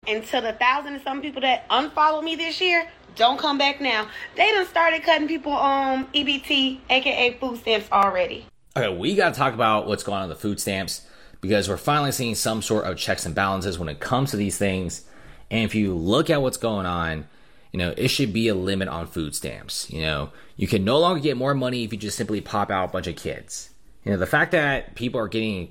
And to the 1,000 and some people that unfollowed me this year, don't come back now. They done started cutting people on EBT, aka food stamps, already. Okay, we got to talk about what's going on with the food stamps, because we're finally seeing some sort of checks and balances when it comes to these things. And if you look at what's going on, it should be a limit on food stamps. You can no longer get more money if you just simply pop out a bunch of kids. The fact that people are getting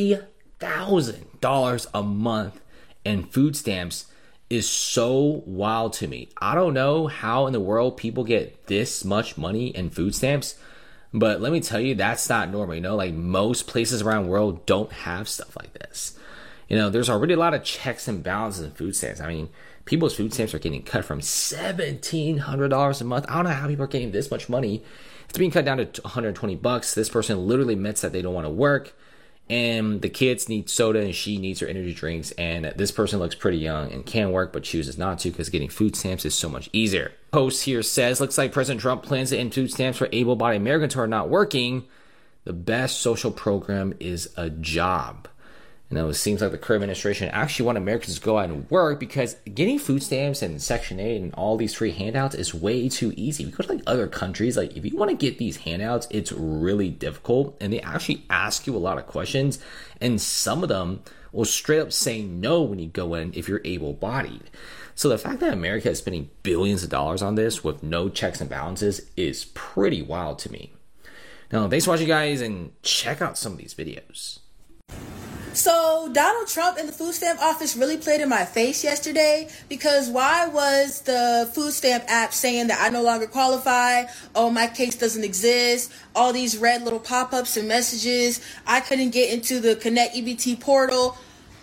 $3,000 a month in food stamps is so wild to me. I don't know how in the world people get this much money in food stamps, but let me tell you, that's not normal. Like most places around the world don't have stuff like this. There's already a lot of checks and balances in food stamps. I mean, people's food stamps are getting cut from $1,700 a month. I don't know how people are getting this much money. It's being cut down to $120. This person literally admits that they don't want to work, and the kids need soda and she needs her energy drinks, and this person looks pretty young and can work but chooses not to because getting food stamps is so much easier. Post here says, looks like President Trump plans to end food stamps for able-bodied Americans who are not working. The best social program is a job. It seems like the current administration actually want Americans to go out and work, because getting food stamps and Section 8 and all these free handouts is way too easy. We go to other countries, if you want to get these handouts, it's really difficult, and they actually ask you a lot of questions, and some of them will straight up say no when you go in if you're able-bodied. So the fact that America is spending billions of dollars on this with no checks and balances is pretty wild to me. Now, thanks for watching, guys, and check out some of these videos. So Donald Trump and the food stamp office really played in my face yesterday, because why was the food stamp app saying that I no longer qualify? Oh, my case doesn't exist. All these red little pop-ups and messages. I couldn't get into the Connect EBT portal.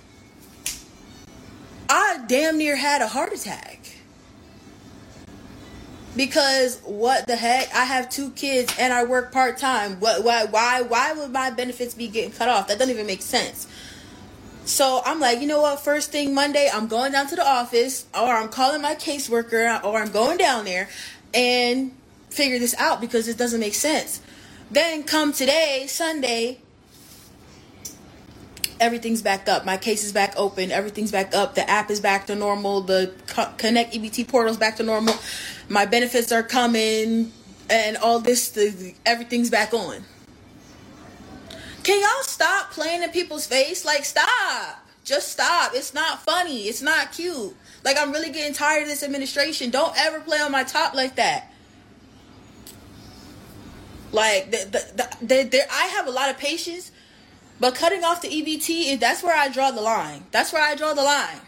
I damn near had a heart attack. Because what the heck? I have 2 kids and I work part-time. Why would my benefits be getting cut off? That doesn't even make sense. So I'm like, you know what? First thing Monday, I'm going down to the office, or I'm calling my caseworker, or I'm going down there and figure this out, because it doesn't make sense. Then come today, Sunday, everything's back up. My case is back open. Everything's back up. The app is back to normal. The Connect EBT portal is back to normal. My benefits are coming, and all this, everything's back on. Can y'all stop playing in people's face? Stop. Just stop. It's not funny. It's not cute. I'm really getting tired of this administration. Don't ever play on my top like that. I have a lot of patience, but cutting off the EBT, that's where I draw the line. That's where I draw the line.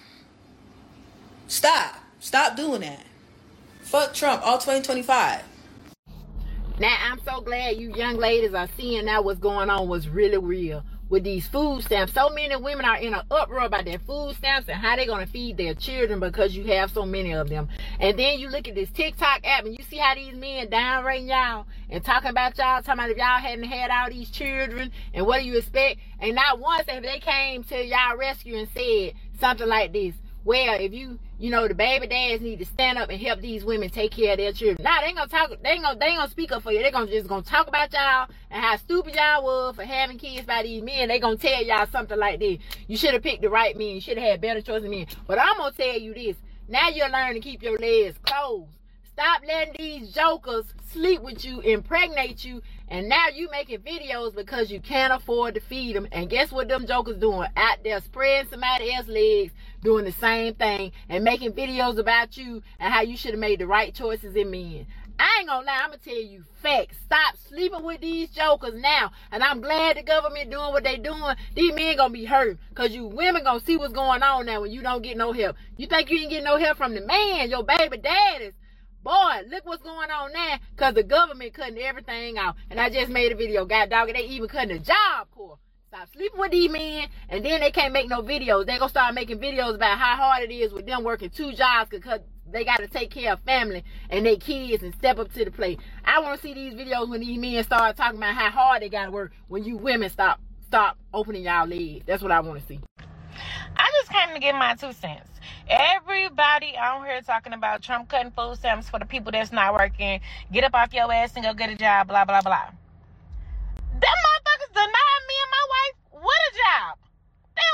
Stop. Stop doing that. Fuck Trump, all 2025. Now, I'm so glad you young ladies are seeing now what's going on was really real with these food stamps. So many women are in an uproar about their food stamps and how they're going to feed their children because you have so many of them. And then you look at this TikTok app and you see how these men downrating y'all and talking about y'all, talking about if y'all hadn't had all these children and what do you expect? And not once have they came to y'all rescue and said something like this. Well, if you the baby dads need to stand up and help these women take care of their children. Nah, they ain't gonna speak up for you. They just gonna talk about y'all and how stupid y'all was for having kids by these men. They gonna tell y'all something like this. You should have picked the right men. You should have had better choices men. But I'm gonna tell you this. Now you'll learn to keep your legs closed. Stop letting these jokers sleep with you, impregnate you, and now you making videos because you can't afford to feed them. And guess what them jokers doing? Out there spreading somebody else's legs, doing the same thing, and making videos about you and how you should have made the right choices in men. I ain't gonna lie, I'm gonna tell you facts. Stop sleeping with these jokers now. And I'm glad the government doing what they doing. These men gonna be hurt, because you women gonna see what's going on now when you don't get no help. You think you didn't get no help from the man, your baby daddies. Boy, look what's going on now, because the government cutting everything out. And I just made a video, God dog, they even cutting the Job Corps. Stop sleeping with these men, and then they can't make no videos. They gonna start making videos about how hard it is with them working 2 jobs because they got to take care of family and their kids and step up to the plate. I want to see these videos when these men start talking about how hard they got to work when you women stop opening y'all legs. That's what I want to see. I just came to get my 2 cents. Everybody out here talking about Trump cutting food stamps for the people that's not working. Get up off your ass and go get a job, blah, blah, blah. Them motherfuckers denied me and my wife with a job. They don't want nobody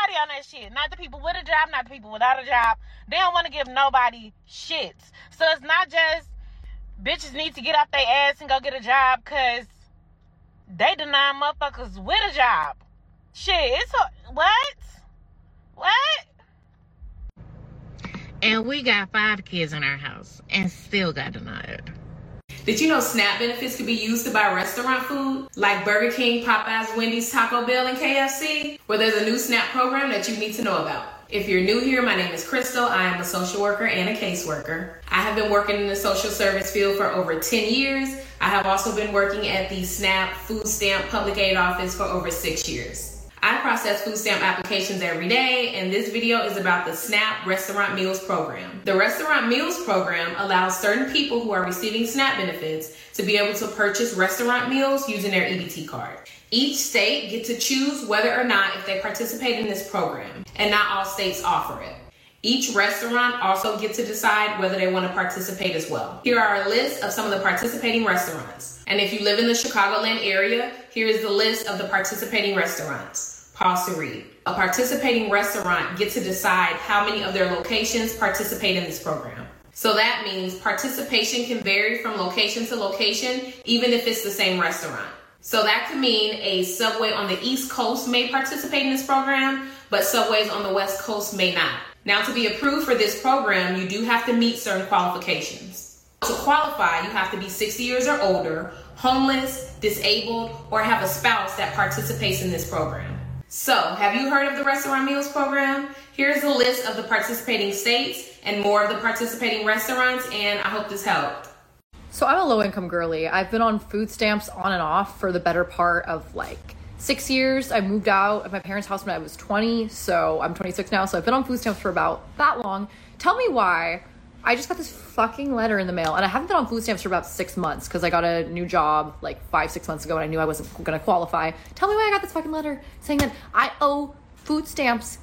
nobody on that shit. Not the people with a job, not the people without a job. They don't want to give nobody shits. So it's not just bitches need to get off their ass and go get a job because they deny motherfuckers with a job. Shit, it's what? And we got 5 kids in our house and still got denied. Did you know SNAP benefits could be used to buy restaurant food like Burger King, Popeyes, Wendy's, Taco Bell, and KFC? Well, there's a new SNAP program that you need to know about. If you're new here, my name is Crystal. I am a social worker and a caseworker. I have been working in the social service field for over 10 years. I have also been working at the SNAP Food Stamp Public Aid Office for over 6 years. I process food stamp applications every day, and this video is about the SNAP Restaurant Meals Program. The Restaurant Meals Program allows certain people who are receiving SNAP benefits to be able to purchase restaurant meals using their EBT card. Each state gets to choose whether or not if they participate in this program, and not all states offer it. Each restaurant also gets to decide whether they want to participate as well. Here are a list of some of the participating restaurants. And if you live in the Chicagoland area, here is the list of the participating restaurants. Pause to read. A participating restaurant gets to decide how many of their locations participate in this program. So that means participation can vary from location to location, even if it's the same restaurant. So that could mean a Subway on the East Coast may participate in this program, but Subways on the West Coast may not. Now, to be approved for this program, you do have to meet certain qualifications. To qualify, you have to be 60 years or older, homeless, disabled, or have a spouse that participates in this program. So, have you heard of the Restaurant Meals Program? Here's a list of the participating states and more of the participating restaurants, and I hope this helped. So I'm a low-income girly. I've been on food stamps on and off for the better part of like 6 years. I moved out of my parents' house when I was 20, so I'm 26 now, so I've been on food stamps for about that long. Tell me why. I just got this fucking letter in the mail, and I haven't been on food stamps for about 6 months because I got a new job like 5-6 months ago and I knew I wasn't going to qualify. Tell me why I got this fucking letter saying that I owe food stamps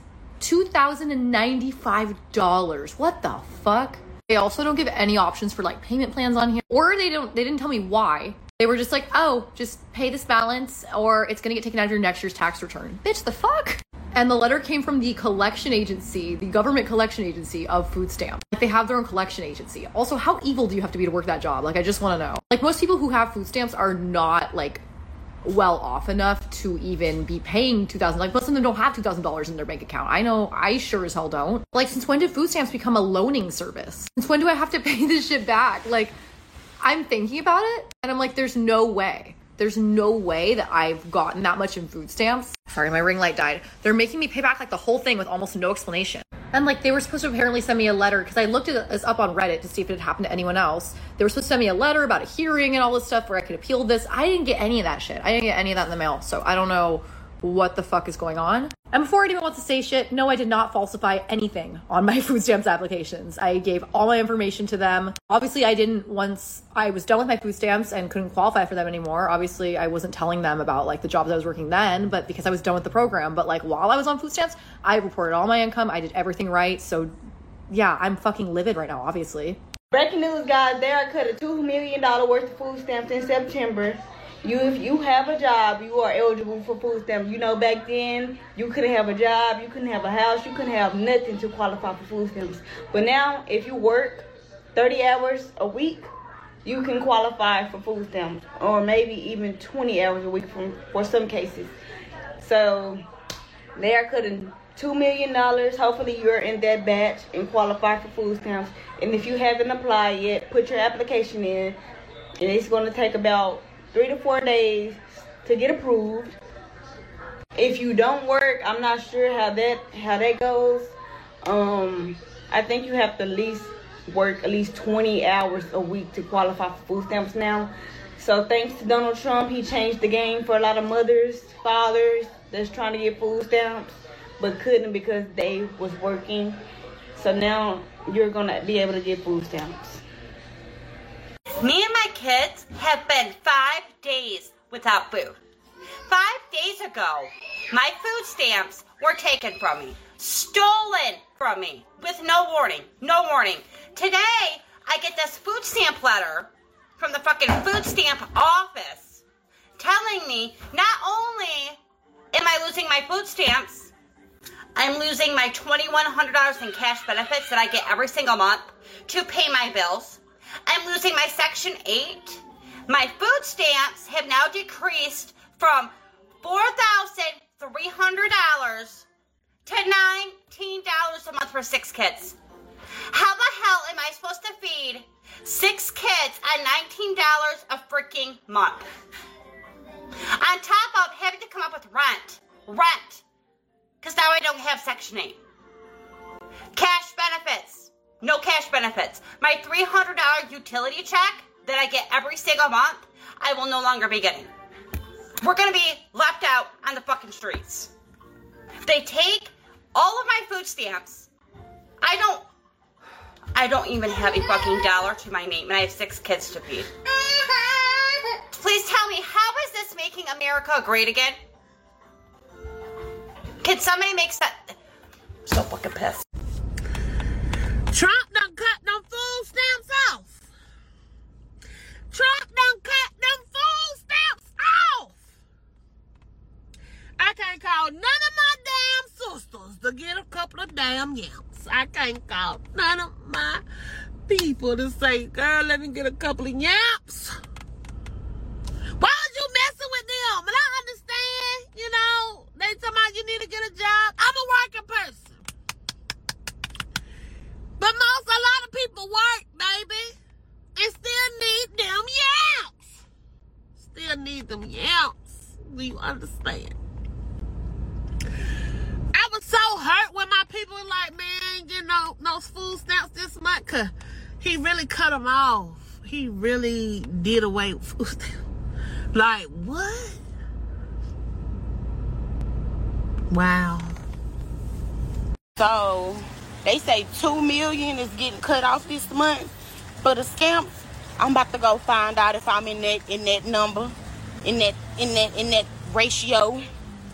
$2,095. What the fuck? They also don't give any options for like payment plans on here, or they didn't tell me why. They were just like, oh, just pay this balance or it's going to get taken out of your next year's tax return. Bitch, the fuck? And the letter came from the collection agency, the government collection agency of food stamps. Like, they have their own collection agency. Also, how evil do you have to be to work that job? Like, I just want to know. Like, most people who have food stamps are not, like, well off enough to even be paying $2,000. Like, most of them don't have $2,000 in their bank account. I know I sure as hell don't. Like, since when did food stamps become a loaning service? Since when do I have to pay this shit back? Like, I'm thinking about it, and I'm like, there's no way. There's no way that I've gotten that much in food stamps. Sorry, my ring light died. They're making me pay back like the whole thing with almost no explanation. And like, they were supposed to apparently send me a letter because I looked at this up on Reddit to see if it had happened to anyone else. They were supposed to send me a letter about a hearing and all this stuff where I could appeal this. I didn't get any of that shit. I didn't get any of that in the mail. So I don't know what the fuck is going on. And before anyone wants to say shit, no, I did not falsify anything on my food stamps applications. I gave all my information to them. Obviously, I didn't once I was done with my food stamps and couldn't qualify for them anymore. Obviously, I wasn't telling them about like the jobs I was working then, but because I was done with the program. But like while I was on food stamps, I reported all my income. I did everything right. So yeah, I'm fucking livid right now, obviously. Breaking news, guys. They are cutting $2 million worth of food stamps in September. If you have a job, you are eligible for food stamps. You know, back then, you couldn't have a job, you couldn't have a house, you couldn't have nothing to qualify for food stamps. But now, if you work 30 hours a week, you can qualify for food stamps, or maybe even 20 hours a week for some cases. So, they are cutting $2 million. Hopefully, you're in that batch and qualify for food stamps. And if you haven't applied yet, put your application in, and it's going to take about 3 to 4 days to get approved. If you don't work, I'm not sure how that goes. I think you have to work at least 20 hours a week to qualify for food stamps now. So thanks to Donald Trump, he changed the game for a lot of mothers, fathers that's trying to get food stamps but couldn't because they was working. So now you're gonna be able to get food stamps. Me and my kids have been 5 days without food. 5 days ago, my food stamps were taken from me, stolen from me with no warning. Today, I get this food stamp letter from the fucking food stamp office telling me not only am I losing my food stamps, I'm losing my $2,100 in cash benefits that I get every single month to pay my bills. I'm losing my Section 8. My food stamps have now decreased from $4,300 to $19 a month for 6 kids. How the hell am I supposed to feed 6 kids on $19 a freaking month? On top of having to come up with rent, because now I don't have Section 8. Cash benefits, no cash benefits. My $300 utility check that I get every single month, I will no longer be getting. We're going to be left out on the fucking streets. They take all of my food stamps. I don't even have a fucking dollar to my name, and I have 6 kids to feed. Please tell me, how is this making America great again? Can somebody make sense? I'm so fucking pissed. Trump done cut them food stamps off. Trump done cut them food stamps off. I can't call none of my damn sisters to get a couple of damn yams. I can't call none of my people to say, girl, let me get a couple of yams. Why was you messing with them? And I understand, you know, they talking about you need to get a job. I'm a working person. But a lot of people work, baby. And still need them yams. Still need them yams. Do you understand? I was so hurt when my people were like, man, you know, no food stamps this month. Cause he really cut them off. He really did away with food stamps. Like, what? Wow. So they say 2 million is getting cut off this month for the scamps. I'm about to go find out if I'm in that number, in that ratio.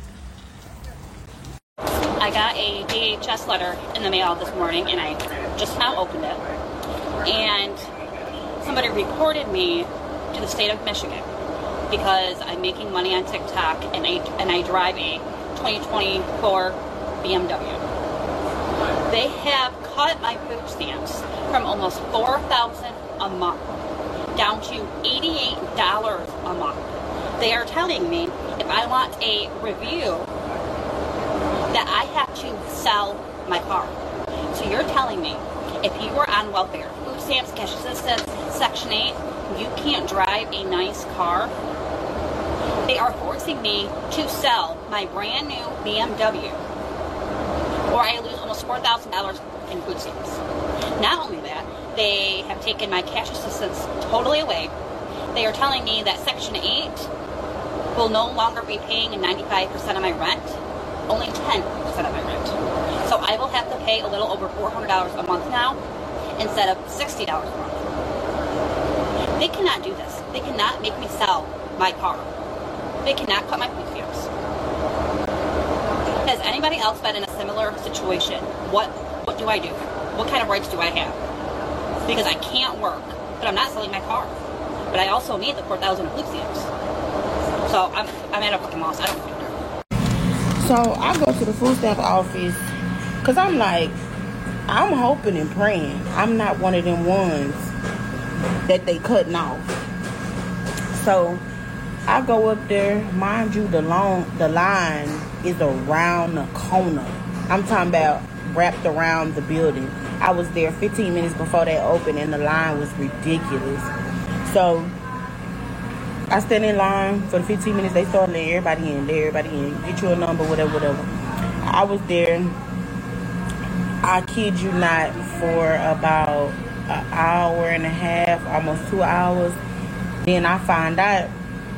I got a DHS letter in the mail this morning, and I just now opened it. And somebody reported me to the state of Michigan because I'm making money on TikTok, and I drive a 2024 BMW. They have cut my food stamps from almost $4,000 a month down to $88 a month. They are telling me if I want a review that I have to sell my car. So you're telling me if you were on welfare, food stamps, cash assistance, Section 8, you can't drive a nice car? They are forcing me to sell my brand new BMW, or I lose almost $4,000 in food stamps. Not only that, they have taken my cash assistance totally away. They are telling me that Section 8 will no longer be paying 95% of my rent, only 10% of my rent. So I will have to pay a little over $400 a month now instead of $60 a month. They cannot do this. They cannot make me sell my car. They cannot cut my food stamps. Has anybody else been in a similar situation? What do I do? What kind of rights do I have? Because I can't work, but I'm not selling my car. But I also need the 4,000 of food stamps. So I'm at a fucking loss. I don't care. So I go to the food stamp office because I'm like, I'm hoping and praying I'm not one of them ones that they cutting off. So I go up there. Mind you, the line is around the corner. I'm talking about wrapped around the building. I was there 15 minutes before they opened, and the line was ridiculous. So I stand in line for the 15 minutes. They start letting everybody in. Get you a number, whatever. I was there, I kid you not, for about an hour and a half, almost 2 hours. Then I find out.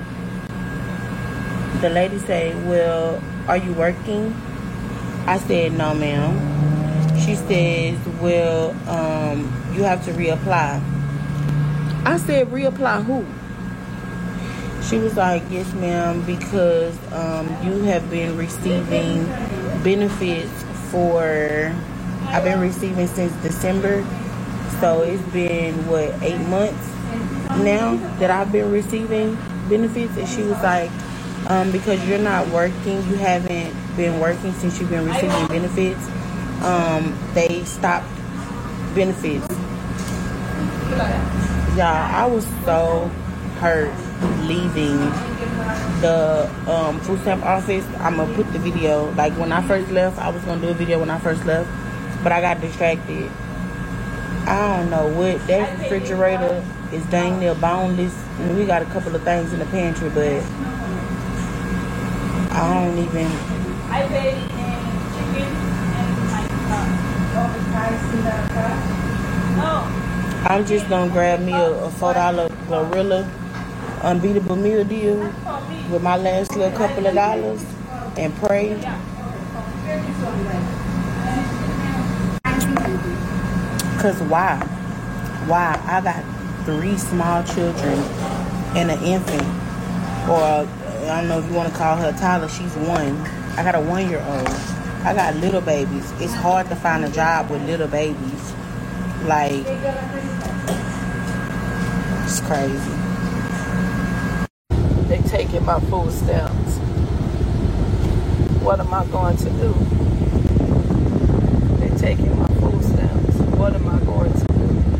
The lady said, well, are you working? I said, no, ma'am. She says, well, you have to reapply. I said, reapply who? She was like, yes, ma'am, because you have been receiving benefits I've been receiving since December. So it's been, 8 months now that I've been receiving benefits. And she was like, because you're not working, you haven't been working, since you've been receiving benefits, they stopped benefits. Y'all, I was so hurt leaving the food stamp office. I'm gonna put the video, like when I first left, I was gonna do a video when I first left, but I got distracted. I don't know what, that refrigerator is dang near boneless. I mean, we got a couple of things in the pantry, but I don't even. I paid in chicken and I'm just gonna grab me a $4 Glorilla unbeatable meal deal with my last little couple of dollars and pray. Cause why? I got 3 small children and an infant, or I don't know if you want to call her Tyler. She's 1. I got a 1-year-old. I got little babies. It's hard to find a job with little babies. Like, it's crazy. They taking my food stamps. What am I going to do? They taking my food stamps. What am I going to do?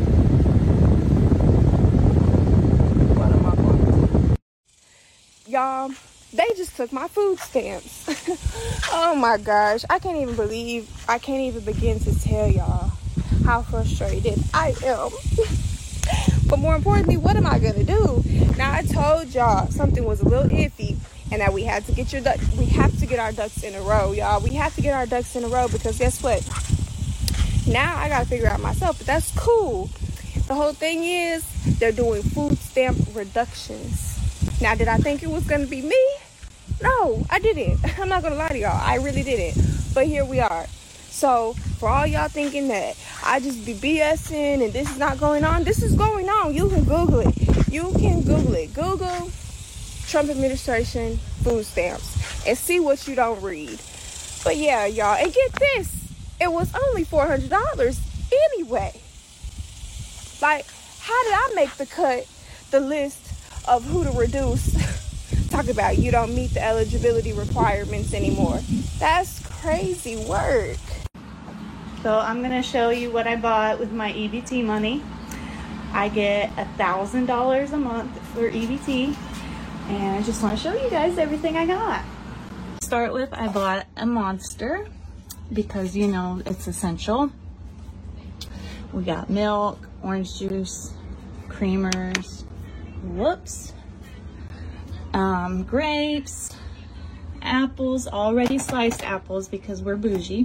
What am I going to do? Y'all, they just took my food stamps. Oh my gosh. I can't even begin to tell y'all how frustrated I am. But more importantly, what am I going to do? Now, I told y'all something was a little iffy and that we have to get our ducks in a row, y'all. We have to get our ducks in a row because guess what? Now I gotta figure out myself, but that's cool. The whole thing is they're doing food stamp reductions. Now, did I think it was gonna be me? No, I didn't. I'm not gonna lie to y'all. I really didn't. But here we are. So for all y'all thinking that I just be BSing and this is not going on, this is going on. You can Google it. Google Trump administration food stamps and see what you don't read. But yeah, y'all, and get this. It was only $400 anyway. Like, how did I make the list of who to reduce? Talk about you don't meet the eligibility requirements anymore. That's crazy work. So I'm going to show you what I bought with my EBT money. I get $1,000 a month for EBT. And I just want to show you guys everything I got. To start with, I bought a Monster because, you know, it's essential. We got milk, orange juice, creamers, grapes, apples, already sliced apples because we're bougie.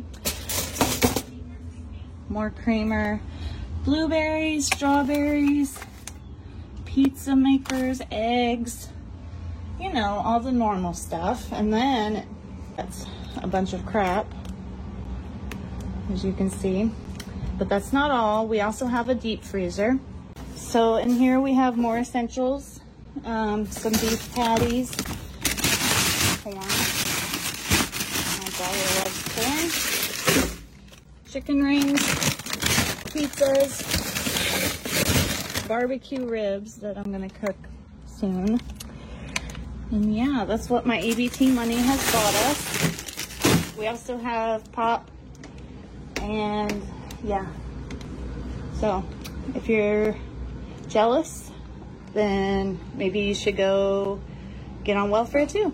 More creamer, blueberries, strawberries, pizza makers, eggs, you know, all the normal stuff. And then that's a bunch of crap, as you can see. But that's not all. We also have a deep freezer. So in here we have more essentials. Some beef patties, corn. My daughter loves corn. Chicken rings, pizzas, barbecue ribs that I'm gonna cook soon. And yeah, that's what my EBT money has bought us. We also have pop, and yeah. So if you're jealous, then maybe you should go get on welfare too.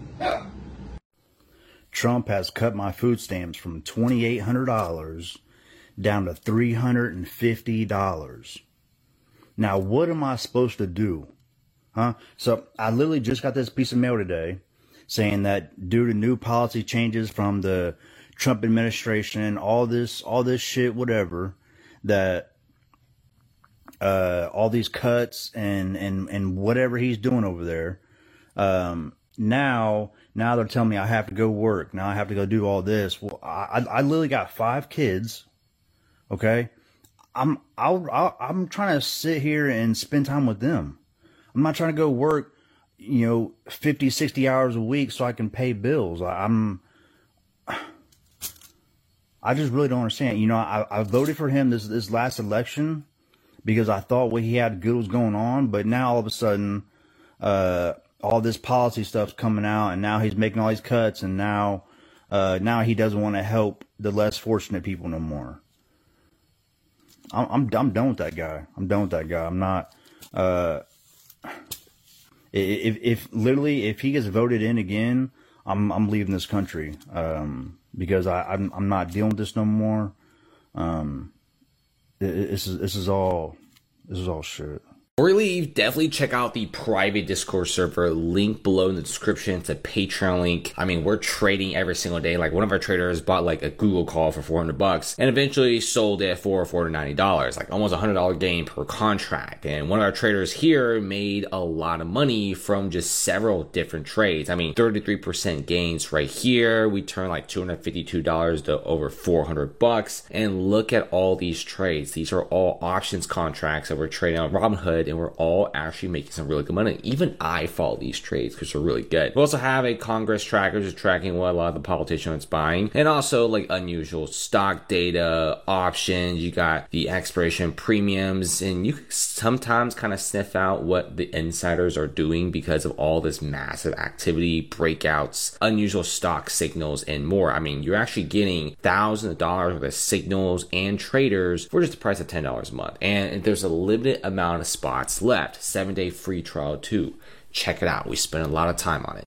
Trump has cut my food stamps from $2,800 down to $350. Now, what am I supposed to do? Huh? So I literally just got this piece of mail today saying that due to new policy changes from the Trump administration, all this shit, whatever, that all these cuts and whatever he's doing over there, now they're telling me I have to go work. Now I have to go do all this. Well, I literally got 5 kids. Okay, I'm trying to sit here and spend time with them. I'm not trying to go work, 50, 60 hours a week so I can pay bills. I just really don't understand. I voted for him this last election because I thought what he had good was going on, but now all of a sudden, all this policy stuff's coming out, and now he's making all these cuts, and now now he doesn't want to help the less fortunate people no more. I'm done with that guy. I'm not. If he gets voted in again, I'm leaving this country. Because I'm not dealing with this no more. This is all shit. Before we leave, definitely check out the private Discord server, link below in the description. It's a Patreon link. I mean, we're trading every single day. Like, one of our traders bought like a Google call for $400 and eventually sold it for $490, like almost $100 gain per contract. And one of our traders here made a lot of money from just several different trades. I mean, 33% gains right here. We turned like $252 to over $400. And look at all these trades. These are all options contracts that we're trading on Robinhood, and we're all actually making some really good money. Even I follow these trades because they're really good. We also have a Congress tracker just tracking what a lot of the politicians buying, and also like unusual stock data, options. You got the expiration premiums, and you can sometimes kind of sniff out what the insiders are doing because of all this massive activity, breakouts, unusual stock signals, and more. I mean, you're actually getting thousands of dollars worth of signals and traders for just the price of $10 a month. And there's a limited amount of spots left. 7-day free trial too. Check it out. We spent a lot of time on it.